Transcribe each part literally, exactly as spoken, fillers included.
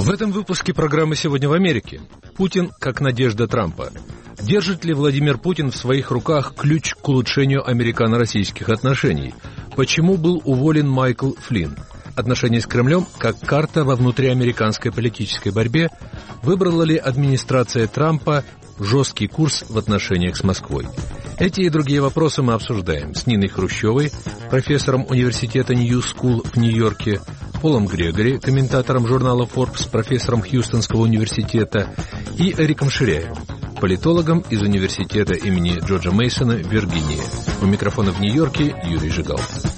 В этом выпуске программы «Сегодня в Америке». Путин как надежда Трампа. Держит ли Владимир Путин в своих руках ключ к улучшению американо-российских отношений? Почему был уволен Майкл Флинн? Отношения с Кремлем как карта во внутриамериканской политической борьбе? Выбрала ли администрация Трампа жесткий курс в отношениях с Москвой? Эти и другие вопросы мы обсуждаем с Ниной Хрущевой, профессором университета Нью Скул в Нью-Йорке, Полом Грегори, комментатором журнала Forbes, профессором Хьюстонского университета, и Эриком Ширяевым, политологом из университета имени Джорджа Мейсона в Виргинии. У микрофона в Нью-Йорке Юрий Жигал.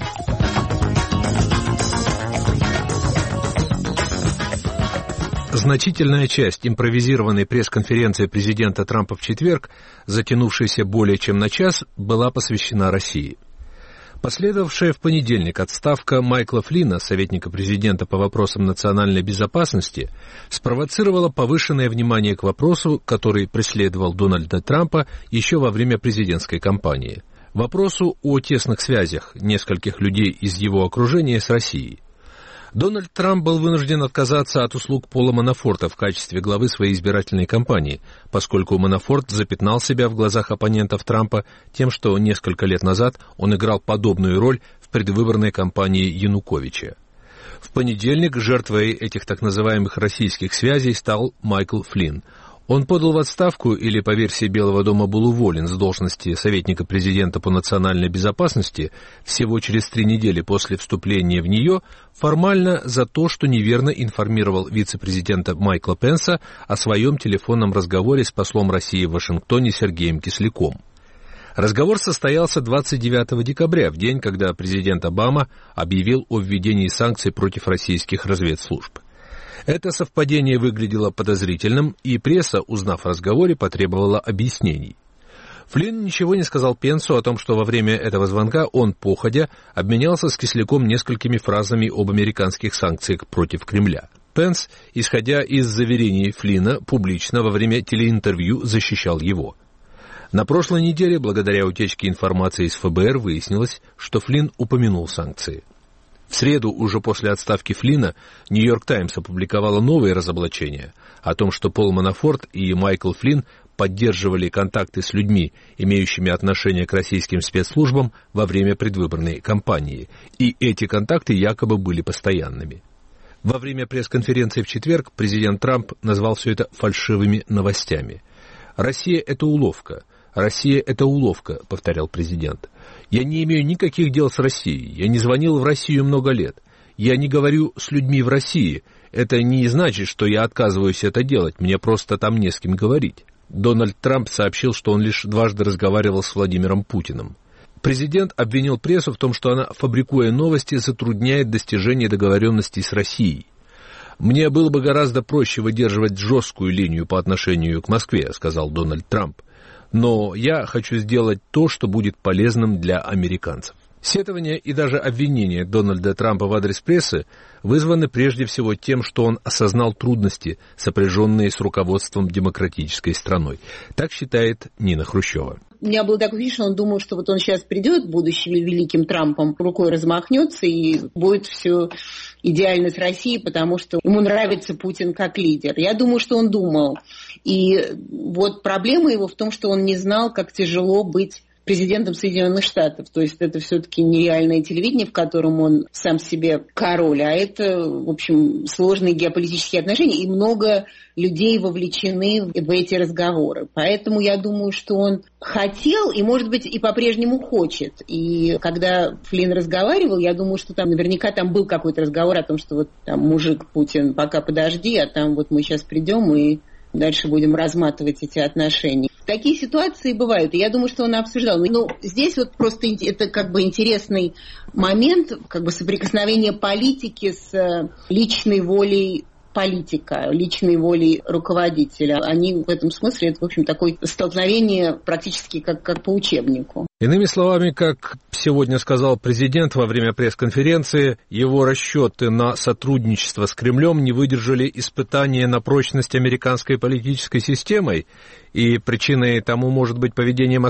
Значительная часть импровизированной пресс-конференции президента Трампа в четверг, затянувшейся более чем на час, была посвящена России. Последовавшая в понедельник отставка Майкла Флинна, советника президента по вопросам национальной безопасности, спровоцировала повышенное внимание к вопросу, который преследовал Дональда Трампа еще во время президентской кампании. Вопросу о тесных связях нескольких людей из его окружения с Россией. Дональд Трамп был вынужден отказаться от услуг Пола Манафорта в качестве главы своей избирательной кампании, поскольку Манафорт запятнал себя в глазах оппонентов Трампа тем, что несколько лет назад он играл подобную роль в предвыборной кампании Януковича. В понедельник жертвой этих так называемых российских связей стал Майкл Флинн. Он подал в отставку или, по версии Белого дома, был уволен с должности советника президента по национальной безопасности всего через три недели после вступления в нее, формально за то, что неверно информировал вице-президента Майкла Пенса о своем телефонном разговоре с послом России в Вашингтоне Сергеем Кисляком. Разговор состоялся двадцать девятого декабря, в день, когда президент Обама объявил о введении санкций против российских разведслужб. Это совпадение выглядело подозрительным, и пресса, узнав о разговоре, потребовала объяснений. Флинн ничего не сказал Пенсу о том, что во время этого звонка он, походя, обменялся с Кисляком несколькими фразами об американских санкциях против Кремля. Пенс, исходя из заверений Флинна, публично во время телеинтервью защищал его. На прошлой неделе, благодаря утечке информации из эф бэ эр, выяснилось, что Флинн упомянул санкции. В среду, уже после отставки Флинна, «Нью-Йорк Таймс» опубликовала новые разоблачения о том, что Пол Манафорт и Майкл Флинн поддерживали контакты с людьми, имеющими отношение к российским спецслужбам во время предвыборной кампании, и эти контакты якобы были постоянными. Во время пресс-конференции в четверг президент Трамп назвал все это фальшивыми новостями. «Россия — это уловка. Россия — это уловка», — повторял президент. «Я не имею никаких дел с Россией. Я не звонил в Россию много лет. Я не говорю с людьми в России. Это не значит, что я отказываюсь это делать. Мне просто там не с кем говорить». Дональд Трамп сообщил, что он лишь дважды разговаривал с Владимиром Путиным. Президент обвинил прессу в том, что она, фабрикуя новости, затрудняет достижение договоренностей с Россией. «Мне было бы гораздо проще выдерживать жесткую линию по отношению к Москве», — сказал Дональд Трамп. «Но я хочу сделать то, что будет полезным для американцев». Сетования и даже обвинения Дональда Трампа в адрес прессы вызваны прежде всего тем, что он осознал трудности, сопряженные с руководством демократической страной. Так считает Нина Хрущева. У меня было такое ощущение, что он думал, что вот он сейчас придет, будучи великим Трампом, рукой размахнется и будет все идеально с Россией, потому что ему нравится Путин как лидер. Я думаю, что он думал. И вот проблема его в том, что он не знал, как тяжело быть президентом Соединенных Штатов. То есть это все-таки нереальное телевидение, в котором он сам себе король, а это, в общем, сложные геополитические отношения, и много людей вовлечены в эти разговоры. Поэтому я думаю, что он хотел и, может быть, и по-прежнему хочет. И когда Флинн разговаривал, я думаю, что там наверняка там был какой-то разговор о том, что вот там мужик Путин, пока подожди, а там вот мы сейчас придем и дальше будем разматывать эти отношения. Такие ситуации бывают, и я думаю, что он обсуждал. Но здесь вот просто это как бы интересный момент, как бы соприкосновение политики с личной волей политика, личной волей руководителя. Они в этом смысле, это, в общем, такое столкновение практически как, как по учебнику. Иными словами, как сегодня сказал президент во время пресс-конференции, его расчеты на сотрудничество с Кремлем не выдержали испытания на прочность американской политической системой, и причиной тому может быть поведение Москвы?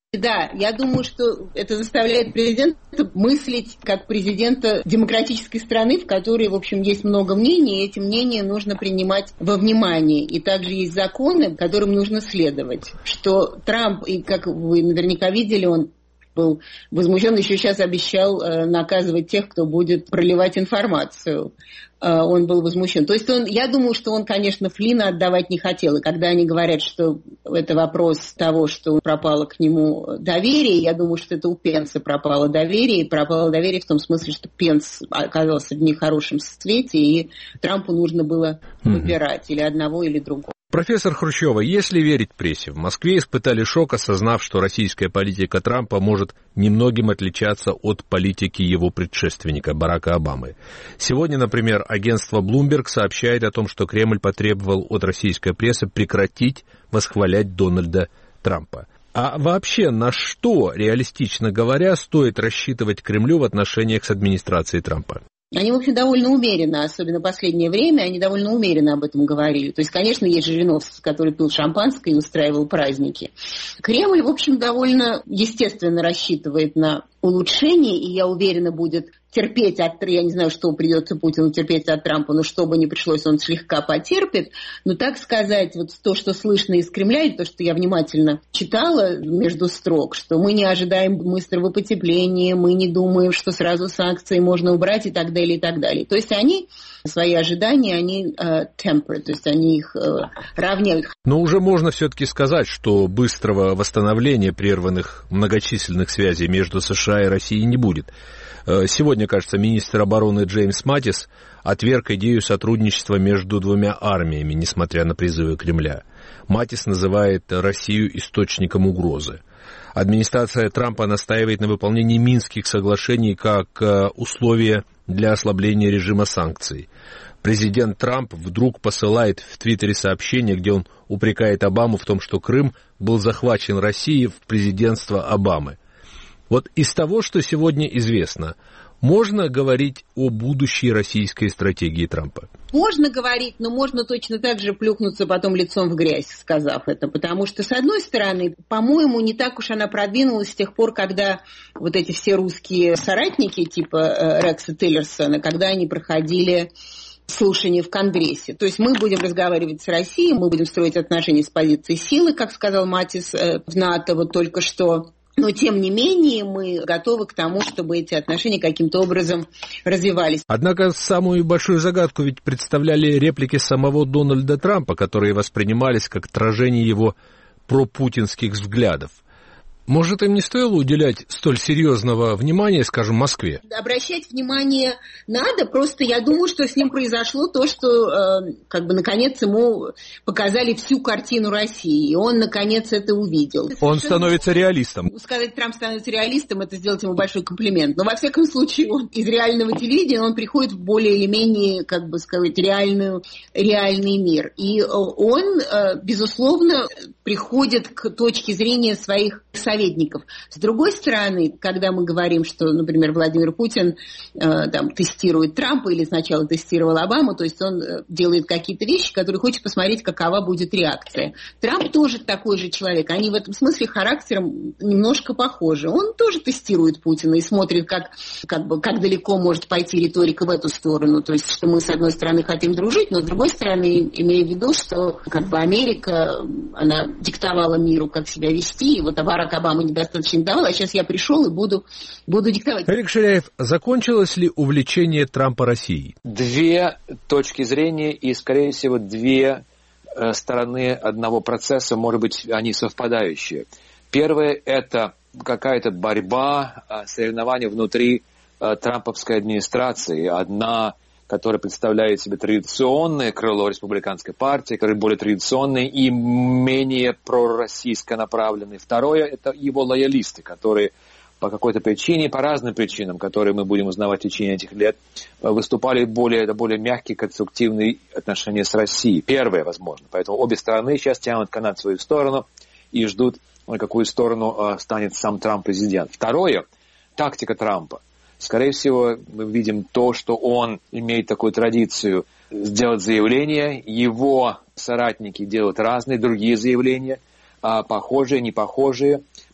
Да, я думаю, что это заставляет президента мыслить как президента демократической страны, в которой, в общем, есть много мнений, и эти мнения нужно принимать во внимание. И также есть законы, которым нужно следовать. Что Трамп, и как вы наверняка видели, он был возмущен, еще сейчас обещал э, наказывать тех, кто будет проливать информацию. Э, он был возмущен. То есть он, я думаю, что он, конечно, Флина отдавать не хотел. И когда они говорят, что это вопрос того, что пропало к нему доверие, я думаю, что это у Пенса пропало доверие. И пропало доверие в том смысле, что Пенс оказался в нехорошем свете, и Трампу нужно было выбирать mm-hmm. или одного, или другого. Профессор Хрущева, если верить прессе, в Москве испытали шок, осознав, что российская политика Трампа может немногим отличаться от политики его предшественника Барака Обамы. Сегодня, например, агентство Bloomberg сообщает о том, что Кремль потребовал от российской прессы прекратить восхвалять Дональда Трампа. А вообще, на что, реалистично говоря, стоит рассчитывать Кремлю в отношениях с администрацией Трампа? Они, в общем, довольно умеренно, особенно в последнее время, они довольно умеренно об этом говорили. То есть, конечно, есть Жириновский, который пил шампанское и устраивал праздники. Кремль, в общем, довольно естественно рассчитывает на улучшение, и, я уверена, будет терпеть от, я не знаю, что придется Путину терпеть от Трампа, но что бы ни пришлось, он слегка потерпит. Но, так сказать, вот то, что слышно из Кремля, и то, что я внимательно читала между строк, что мы не ожидаем быстрого потепления, мы не думаем, что сразу санкции можно убрать и так далее, и так далее. То есть они свои ожидания, они uh, temper, то есть они их uh, равняют. Но уже можно все-таки сказать, что быстрого восстановления прерванных многочисленных связей между США и Россией не будет. Сегодня, кажется, министр обороны Джеймс Маттис отверг идею сотрудничества между двумя армиями, несмотря на призывы Кремля. Маттис называет Россию источником угрозы. Администрация Трампа настаивает на выполнении Минских соглашений как условие для ослабления режима санкций. Президент Трамп вдруг посылает в Твиттере сообщение, где он упрекает Обаму в том, что Крым был захвачен Россией в президентство Обамы. Вот из того, что сегодня известно, можно говорить о будущей российской стратегии Трампа? Можно говорить, но можно точно так же плюхнуться потом лицом в грязь, сказав это. Потому что, с одной стороны, по-моему, не так уж она продвинулась с тех пор, когда вот эти все русские соратники типа Рекса Тиллерсона, когда они проходили слушания в Конгрессе. То есть мы будем разговаривать с Россией, мы будем строить отношения с позиции силы, как сказал Маттис в НАТО вот только что. Но, тем не менее, мы готовы к тому, чтобы эти отношения каким-то образом развивались. Однако самую большую загадку ведь представляли реплики самого Дональда Трампа, которые воспринимались как отражение его пропутинских взглядов. Может, им не стоило уделять столь серьезного внимания, скажем, Москве? Обращать внимание надо, просто я думаю, что с ним произошло то, что, э, как бы, наконец, ему показали всю картину России, и он, наконец, это увидел. Он становится реалистом. Сказать, Трамп становится реалистом, это сделать ему большой комплимент. Но, во всяком случае, он из реального телевидения, он приходит в более или менее, как бы сказать, реальную, реальный мир. И он, э, безусловно, приходит к точке зрения своих советников. С другой стороны, когда мы говорим, что, например, Владимир Путин э, там, тестирует Трампа или сначала тестировал Обаму, то есть он э, делает какие-то вещи, которые хочет посмотреть, какова будет реакция. Трамп тоже такой же человек. Они в этом смысле характером немножко похожи. Он тоже тестирует Путина и смотрит, как, как, бы, как далеко может пойти риторика в эту сторону. То есть, что мы, с одной стороны, хотим дружить, но с другой стороны, имея в виду, что как бы Америка, она диктовала миру, как себя вести, и вот Барак Обама недостаточно давал, а сейчас я пришел и буду, буду диктовать. Эрик Ширяев, закончилось ли увлечение Трампа Россией? Две точки зрения и, скорее всего, две э, стороны одного процесса, может быть, они совпадающие. Первое – это какая-то борьба, соревнования внутри э, трамповской администрации. Одна, которая представляет себе традиционное крыло республиканской партии, которое более традиционное и менее пророссийско направленное. Второе – это его лоялисты, которые по какой-то причине, по разным причинам, которые мы будем узнавать в течение этих лет, выступали более, более мягкие, конструктивные отношения с Россией. Первое, возможно. Поэтому обе стороны сейчас тянут канат в свою сторону и ждут, на какую сторону станет сам Трамп президент. Второе – тактика Трампа. Скорее всего, мы видим то, что он имеет такую традицию сделать заявления, его соратники делают разные другие заявления, похожие, не похожие,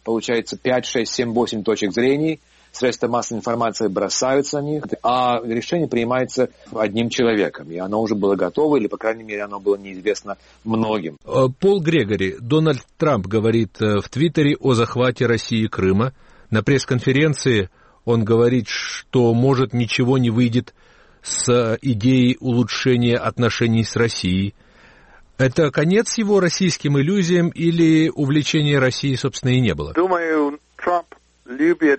получается пять, шесть, семь, восемь точек зрения, средства массовой информации бросаются на них, а решение принимается одним человеком, и оно уже было готово, или, по крайней мере, оно было неизвестно многим. Пол Грегори. Дональд Трамп говорит в Твиттере о захвате России Крыма. На пресс-конференции он говорит, что, может, ничего не выйдет с идеей улучшения отношений с Россией. Это конец его российским иллюзиям или увлечения Россией, собственно, и не было? Думаю, Трамп любит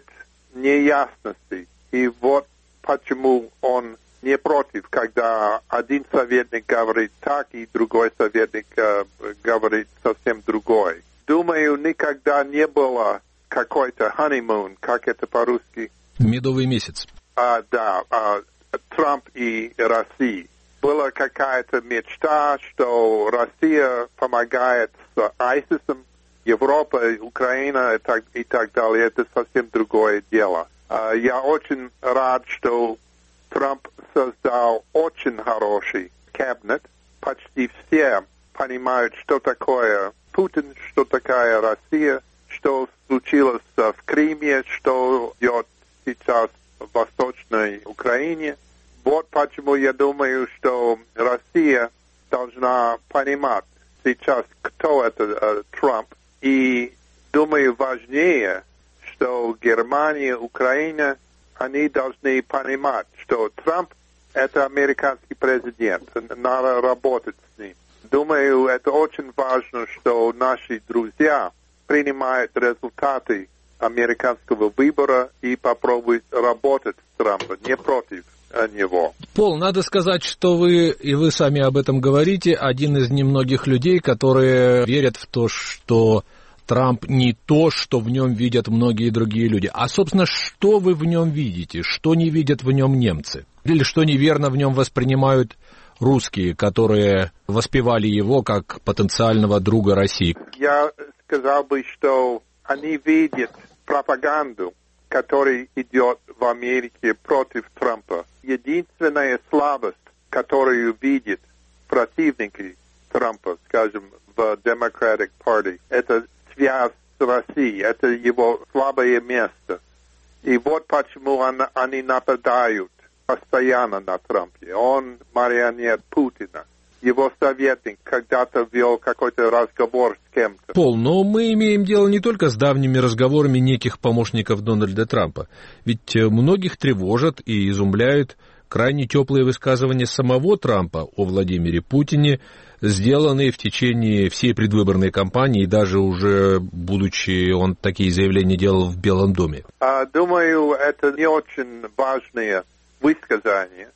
неясности. И вот почему он не против, когда один советник говорит так, и другой советник э, говорит совсем другой. Думаю, никогда не было какой-то honeymoon, как это по-русски? Медовый месяц. А, да, а, Трамп и Россия. Была какая-то мечта, что Россия помогает с айсисом, Европа, Украина и так, и так далее. Это совсем другое дело. Uh, я очень рад, что Трамп создал очень хороший кабинет. Почти все понимают, что такое Путин, что такая Россия, что случилось в Крыме, что идет сейчас в Восточной Украине. Вот почему я думаю, что Россия должна понимать сейчас, кто это uh, Трамп. И думаю, важнее, что Германия, Украина, они должны понимать, что Трамп – это американский президент, надо работать с ним. Думаю, это очень важно, что наши друзья принимают результаты американского выбора и попробуют работать с Трампом, не против него. Пол, надо сказать, что вы, и вы сами об этом говорите, один из немногих людей, которые верят в то, что Трамп не то, что в нем видят многие другие люди. А, собственно, что вы в нем видите? Что не видят в нем немцы? Или что неверно в нем воспринимают русские, которые воспевали его как потенциального друга России? Я сказал бы, что они видят пропаганду, которая идет в Америке против Трампа. Единственная слабость, которую видят противники Трампа, скажем, в Democratic Party, это связь с Россией, это его слабое место. И вот почему он, они нападают постоянно на Трампа. Он марионет Путина. Его советник когда-то вел какой-то разговор с кем-то. Пол, но мы имеем дело не только с давними разговорами неких помощников Дональда Трампа. Ведь многих тревожат и изумляют крайне теплые высказывания самого Трампа о Владимире Путине, сделанные в течение всей предвыборной кампании, и даже уже будучи, он такие заявления делал в Белом доме. Думаю, это не очень важные высказания.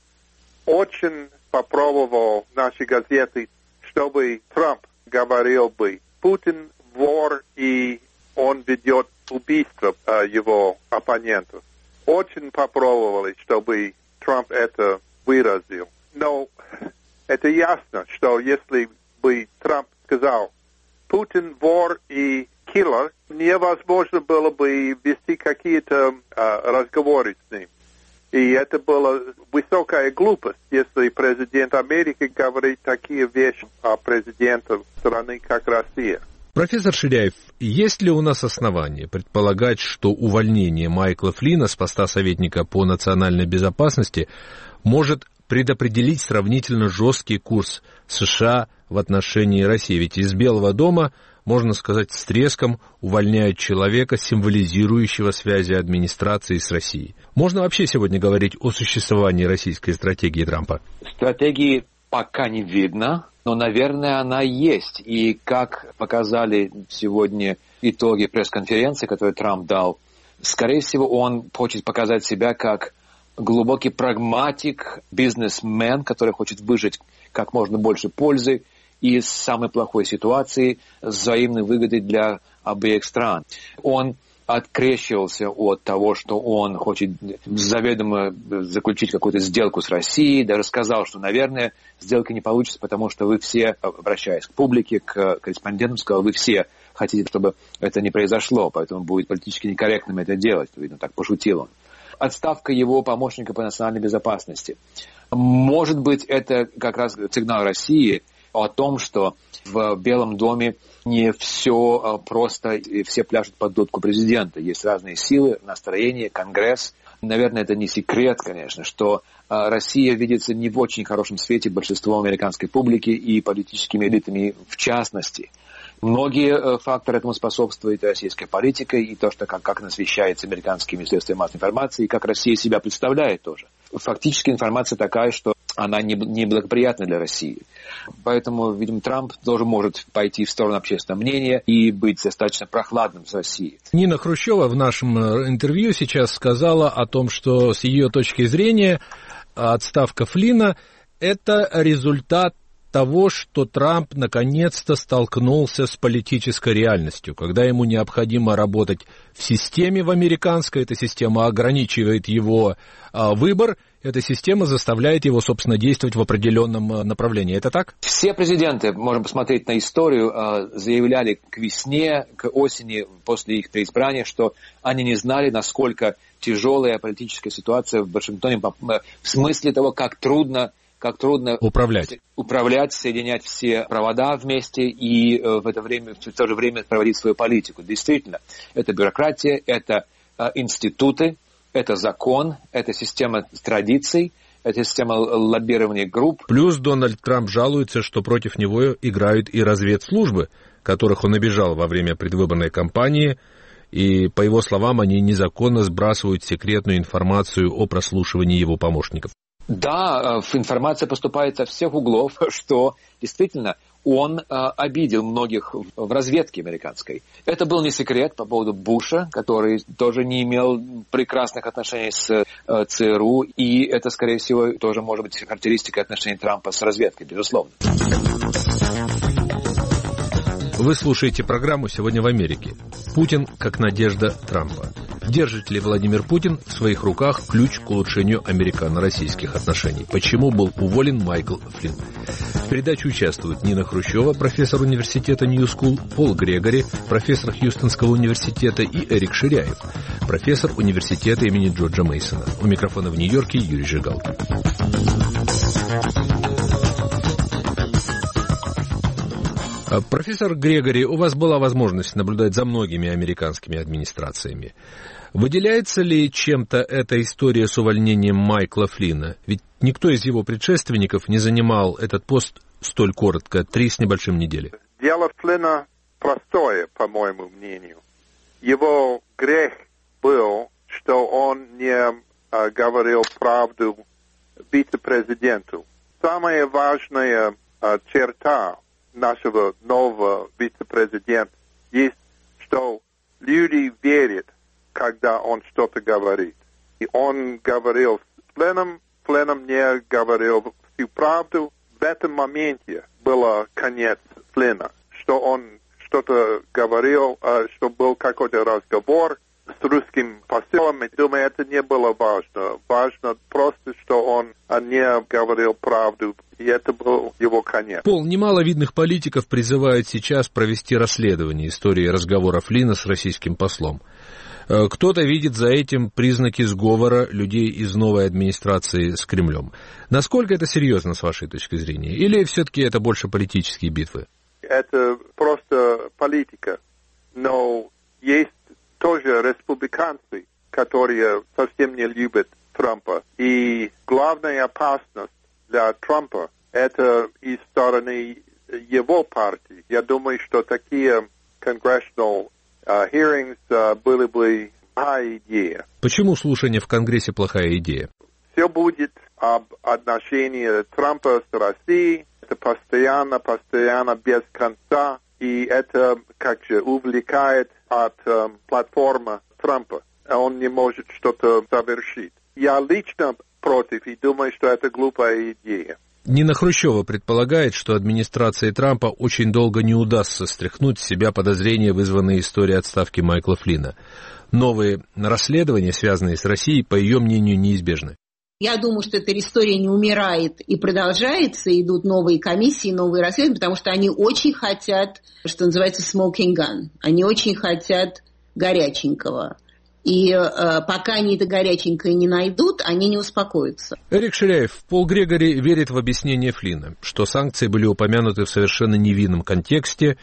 Очень попробовал наши газеты, чтобы Трамп говорил бы, Путин вор, и он ведет убийство а, его оппонентов. Очень попробовали, чтобы Трамп это выразил. Но это ясно, что если бы Трамп сказал, Путин вор и киллер, невозможно было бы вести какие-то а, разговоры с ним. И это была высокая глупость, если президент Америки говорит такие вещи о президенте страны, как Россия. Профессор Ширяев, есть ли у нас основания предполагать, что увольнение Майкла Флина с поста советника по национальной безопасности может предопределить сравнительно жесткий курс США в отношении России? Ведь из Белого дома, можно сказать, с треском увольняют человека, символизирующего связи администрации с Россией. Можно вообще сегодня говорить о существовании российской стратегии Трампа? Стратегии пока не видно, но, наверное, она есть. И как показали сегодня итоги пресс-конференции, которую Трамп дал, скорее всего, он хочет показать себя как глубокий прагматик, бизнесмен, который хочет выжать как можно больше пользы из самой плохой ситуации с взаимной выгодой для обеих стран. Он открещивался от того, что он хочет заведомо заключить какую-то сделку с Россией, даже сказал, что, наверное, сделка не получится, потому что вы все, обращаясь к публике, к корреспондентам, сказал, вы все хотите, чтобы это не произошло, поэтому будет политически некорректным это делать. Видно, так пошутил он. Отставка его помощника по национальной безопасности. Может быть, это как раз сигнал России о том, что в Белом доме не все просто, и все пляшут под дудку президента. Есть разные силы, настроения, Конгресс. Наверное, это не секрет, конечно, что Россия видится не в очень хорошем свете большинством американской публики и политическими элитами в частности. Многие факторы этому способствуют, и российская политика, и то, что как, как она освещается американскими средствами массовой информации, и как Россия себя представляет тоже. Фактически информация такая, что она неблагоприятна для России. Поэтому, видимо, Трамп тоже может пойти в сторону общественного мнения и быть достаточно прохладным с Россией. Нина Хрущева в нашем интервью сейчас сказала о том, что с ее точки зрения отставка Флина – это результат того, что Трамп наконец-то столкнулся с политической реальностью, когда ему необходимо работать в системе в американской, эта система ограничивает его а, выбор, эта система заставляет его, собственно, действовать в определенном направлении. Это так? Все президенты, можем посмотреть на историю, заявляли к весне, к осени, после их преизбрания, что они не знали, насколько тяжелая политическая ситуация в Вашингтоне, в смысле того, как трудно как трудно управлять. управлять, соединять все провода вместе и э, в это время, в то же время проводить свою политику. Действительно, это бюрократия, это э, институты, это закон, это система традиций, это система лоббирования групп. Плюс Дональд Трамп жалуется, что против него играют и разведслужбы, которых он обижал во время предвыборной кампании, и, по его словам, они незаконно сбрасывают секретную информацию о прослушивании его помощников. Да, информация поступает со всех углов, что действительно он обидел многих в разведке американской. Это был не секрет по поводу Буша, который тоже не имел прекрасных отношений с ЦРУ, и это, скорее всего, тоже может быть характеристикой отношений Трампа с разведкой, безусловно. Вы слушаете программу «Сегодня в Америке». Путин как надежда Трампа. Держит ли Владимир Путин в своих руках ключ к улучшению американо-российских отношений? Почему был уволен Майкл Флин? В передаче участвуют Нина Хрущева, профессор университета Нью Скул, Пол Грегори, профессор Хьюстонского университета, и Эрик Ширяев, профессор университета имени Джорджа Мейсона. У микрофона в Нью-Йорке Юрий Жигалкин. Профессор Грегори, у вас была возможность наблюдать за многими американскими администрациями. Выделяется ли чем-то эта история с увольнением Майкла Флина? Ведь никто из его предшественников не занимал этот пост столь коротко, три с небольшим недели. Дело Флина простое, по моему мнению. Его грех был, что он не а, говорил правду вице-президенту. Самая важная а, черта нашего нового вице-президента есть, что люди верят, когда он что-то говорит. И он говорил с Флином, Флином не говорил всю правду. В этом моменте был конец Флина, что он что-то говорил, что был какой-то разговор с русским посылом. И думаю, это не было важно. Важно просто, что он не говорил правду. И это был его конец. Пол, немало видных политиков призывают сейчас провести расследование истории разговора Флина с российским послом. Кто-то видит за этим признаки сговора людей из новой администрации с Кремлем. Насколько это серьезно, с вашей точки зрения? Или все-таки это больше политические битвы? Это просто политика. Но есть тоже республиканцы, которые совсем не любят Трампа. И главная опасность для Трампа — это из стороны его партии. Я думаю, что такие congressional uh, hearings uh, были бы плохая идея. Почему слушание в Конгрессе плохая идея? Все будет об отношении Трампа с Россией. Это постоянно, постоянно, без конца. И это, как же, увлекает от uh, платформы Трампа. Он не может что-то совершить. Я лично против и думаю, что это глупая идея. Нина Хрущева предполагает, что администрации Трампа очень долго не удастся стряхнуть с себя подозрения, вызванные историей отставки Майкла Флина. Новые расследования, связанные с Россией, по ее мнению, неизбежны. Я думаю, что эта история не умирает и продолжается, идут новые комиссии, новые расследования, потому что они очень хотят, что называется, smoking gun. Они очень хотят горяченького. И э, пока они это горяченькое не найдут, они не успокоятся. Эрик Ширяев, Пол Грегори верит в объяснение Флина, что санкции были упомянуты в совершенно невинном контексте,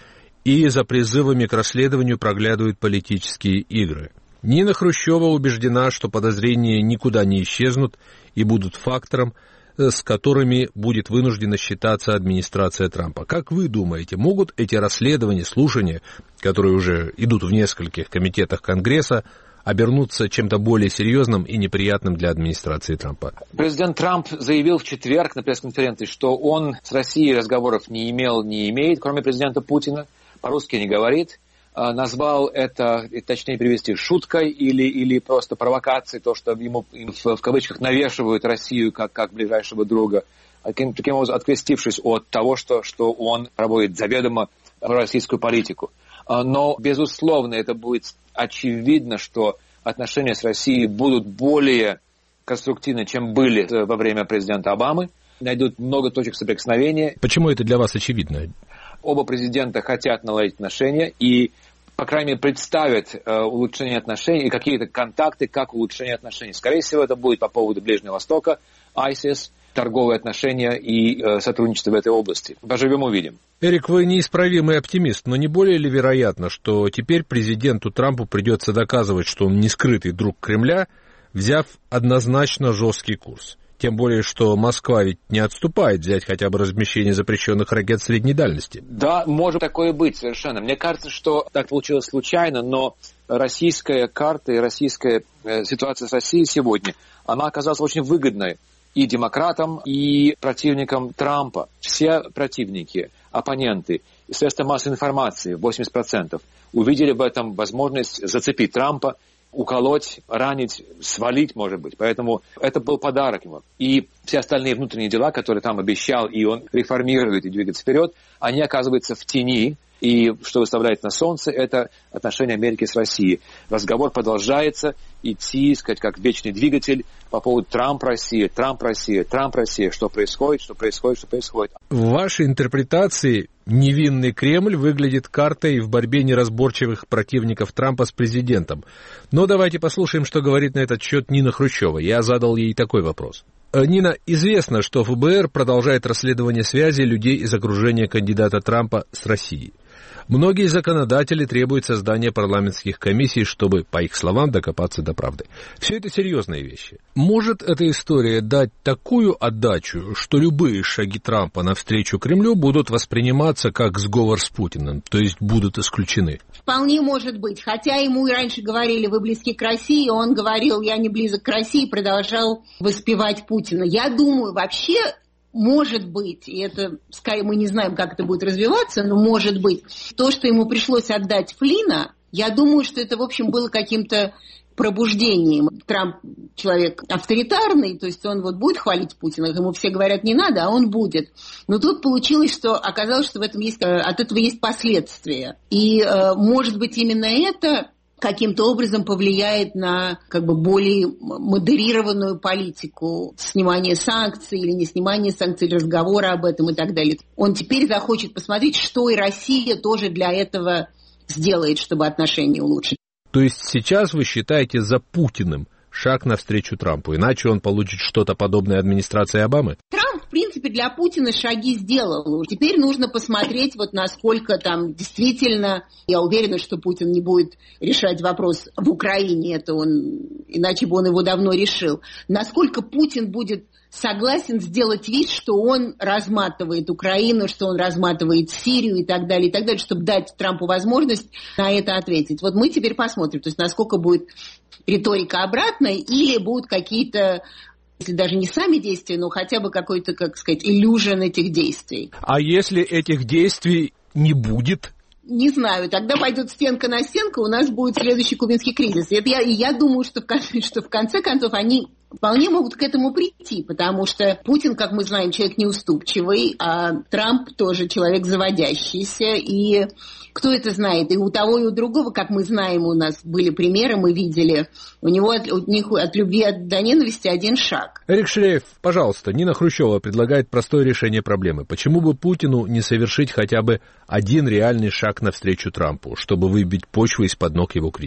и за призывами к расследованию проглядывают политические игры. Нина Хрущева убеждена, что подозрения никуда не исчезнут и будут фактором, с которыми будет вынуждена считаться администрация Трампа. Как вы думаете, могут эти расследования, слушания, которые уже идут в нескольких комитетах Конгресса, обернуться чем-то более серьезным и неприятным для администрации Трампа? Президент Трамп заявил в четверг на пресс-конференции, что он с Россией разговоров не имел, не имеет, кроме президента Путина, по-русски не говорит. Назвал это, точнее перевести, шуткой или, или просто провокацией, то, что ему в, в кавычках навешивают Россию как, как ближайшего друга, таким, таким образом открестившись от того, что, что он проводит заведомо российскую политику. Но, безусловно, это будет очевидно, что отношения с Россией будут более конструктивны, чем были во время президента Обамы. Найдут много точек соприкосновения. Почему это для вас очевидно? Оба президента хотят наладить отношения и, по крайней мере, представят э, улучшение отношений и какие-то контакты, как улучшение отношений. Скорее всего, это будет по поводу Ближнего Востока, айсис, торговые отношения и э, сотрудничество в этой области. Поживем, увидим. Эрик, вы неисправимый оптимист, но не более ли вероятно, что теперь президенту Трампу придется доказывать, что он не скрытый друг Кремля, взяв однозначно жесткий курс? Тем более, что Москва ведь не отступает взять хотя бы размещение запрещенных ракет средней дальности. Да, может такое быть совершенно. Мне кажется, что так получилось случайно, но российская карта и российская э, ситуация с Россией сегодня, она оказалась очень выгодной и демократам, и противникам Трампа. Все противники, оппоненты, средства массовой информации, восемьдесят процентов, увидели в этом возможность зацепить Трампа, уколоть, ранить, свалить, может быть. Поэтому это был подарок ему. И все остальные внутренние дела, которые там обещал, и он реформирует и двигается вперед, они оказываются в тени. И что выставляет на солнце, это отношения Америки с Россией. Разговор продолжается идти, сказать, как вечный двигатель по поводу Трамп-Россия, Трамп-Россия, Трамп-Россия, что происходит, что происходит, что происходит. В вашей интерпретации невинный Кремль выглядит картой в борьбе неразборчивых противников Трампа с президентом. Но давайте послушаем, что говорит на этот счет Нина Хрущева. Я задал ей такой вопрос. Нина, известно, что эф бэ эр продолжает расследование связи людей из окружения кандидата Трампа с Россией. Многие законодатели требуют создания парламентских комиссий, чтобы, по их словам, докопаться до правды. Все это серьезные вещи. Может эта история дать такую отдачу, что любые шаги Трампа навстречу Кремлю будут восприниматься как сговор с Путиным, то есть будут исключены? Вполне может быть. Хотя ему и раньше говорили, вы близки к России, он говорил, я не близок к России, и продолжал воспевать Путина. Я думаю, вообще... Может быть, и это, скорее, мы не знаем, как это будет развиваться, но может быть, то, что ему пришлось отдать Флина, я думаю, что это, в общем, было каким-то пробуждением. Трамп человек авторитарный, то есть он вот будет хвалить Путина, ему все говорят не надо, а он будет. Но тут получилось, что оказалось, что в этом есть, от этого есть последствия. И, может быть, именно это... каким-то образом повлияет на как бы более модерированную политику снимания санкций или не снимания санкций, разговора об этом и так далее. Он теперь захочет посмотреть, что и Россия тоже для этого сделает, чтобы отношения улучшить. То есть сейчас вы считаете за Путиным шаг навстречу Трампу, иначе он получит что-то подобное администрации Обамы? Трамп, в принципе, для Путина шаги сделал. Теперь нужно посмотреть, вот насколько там действительно, я уверена, что Путин не будет решать вопрос в Украине, это он, иначе бы он его давно решил. Насколько Путин будет согласен сделать вид, что он разматывает Украину, что он разматывает Сирию и так далее, и так далее, чтобы дать Трампу возможность на это ответить. Вот мы теперь посмотрим, то есть насколько будет риторика обратной или будут какие-то, если даже не сами действия, но хотя бы какой-то, как сказать, иллюжен этих действий. А если этих действий не будет? Не знаю, тогда пойдет стенка на стенку, у нас будет следующий кубинский кризис. Это я, я думаю, что в, конце, что в конце концов они вполне могут к этому прийти, потому что Путин, как мы знаем, человек неуступчивый, а Трамп тоже человек заводящийся, и кто это знает? И у того, и у другого, как мы знаем, у нас были примеры, мы видели, у него от, у них от любви до ненависти один шаг. Эрик Шляев, пожалуйста, Нина Хрущева предлагает простое решение проблемы. Почему бы Путину не совершить хотя бы один реальный шаг навстречу Трампу, чтобы выбить почву из-под ног его критиков?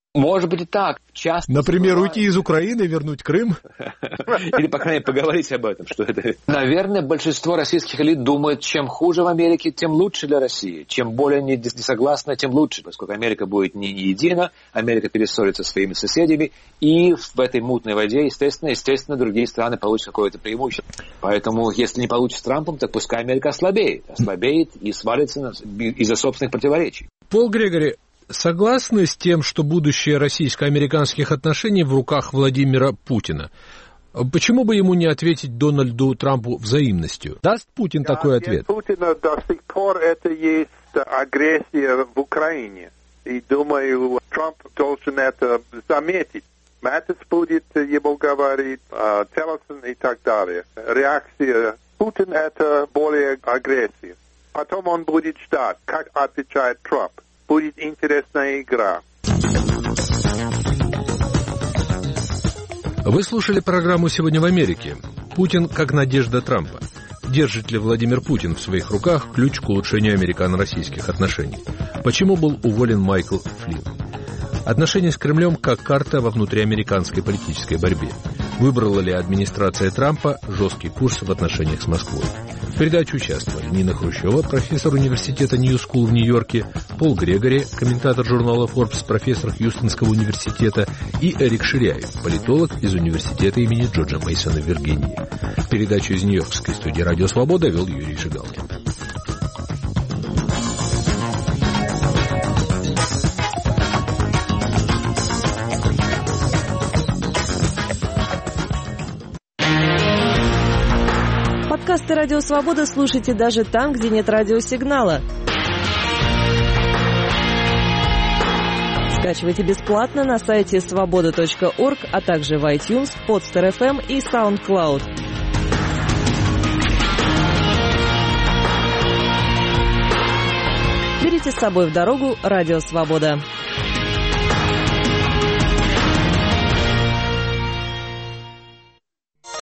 Может быть и так. Часто Например, бывает. уйти из Украины, вернуть Крым? Или, по крайней мере, поговорить об этом. Что это. Наверное, большинство российских элит думает, чем хуже в Америке, тем лучше для России. Чем более не согласна, тем лучше. Поскольку Америка будет не едина, Америка перессорится со своими соседями, и в этой мутной воде, естественно, естественно, другие страны получат какое-то преимущество. Поэтому, если не получится с Трампом, так пускай Америка ослабеет. Ослабеет и свалится из-за собственных противоречий. Пол Грегори, согласны с тем, что будущее российско-американских отношений в руках Владимира Путина? Почему бы ему не ответить Дональду Трампу взаимностью? Даст Путин Да, такой ответ? Для Путина до сих пор это есть агрессия в Украине. И думаю, Трамп должен это заметить. Мэттис будет ему говорить, Теллерсон и так далее. Реакция Путина это более агрессия. Потом он будет ждать, как отвечает Трамп. Будет интересная игра. Вы слушали программу «Сегодня в Америке». Путин как надежда Трампа. Держит ли Владимир Путин в своих руках ключ к улучшению американо-российских отношений? Почему был уволен Майкл Флинн? Отношения с Кремлем как карта во внутриамериканской политической борьбе. Выбрала ли администрация Трампа жесткий курс в отношениях с Москвой? В передаче участвовали Нина Хрущева, профессор университета Нью-Скул в Нью-Йорке, Пол Грегори, комментатор журнала Forbes, профессор Хьюстонского университета, и Эрик Ширяев, политолог из университета имени Джорджа Мейсона в Виргинии. Передачу из Нью-Йоркской студии «Радио Свобода» вел Юрий Жигалкин. Подкасты «Радио Свобода» слушайте даже там, где нет радиосигнала. Скачивайте бесплатно на сайте свобода точка орг, а также в iTunes, Podster эф эм и SoundCloud. Берите с собой в дорогу «Радио Свобода».